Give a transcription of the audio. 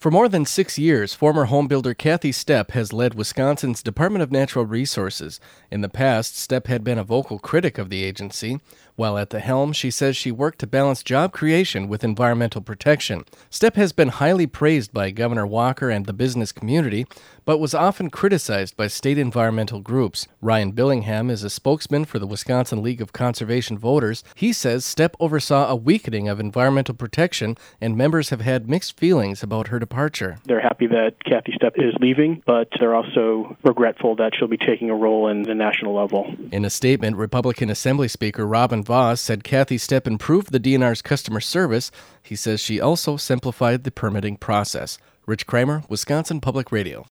For more than 6 years, former homebuilder Kathy Stepp has led Wisconsin's Department of Natural Resources. In the past, Stepp had been a vocal critic of the agency. While at the helm, she says she worked to balance job creation with environmental protection. Stepp has been highly praised by Governor Walker and the business community, but was often criticized by state environmental groups. Ryan Billingham is a spokesman for the Wisconsin League of Conservation Voters. He says Stepp oversaw a weakening of environmental protection, and members have had mixed feelings about her departure. They're happy that Kathy Stepp is leaving, but they're also regretful that she'll be taking a role in the national level. In a statement, Republican Assembly Speaker Robin Vos said Kathy Stepp improved the DNR's customer service. He says she also simplified the permitting process. Rich Kramer, Wisconsin Public Radio.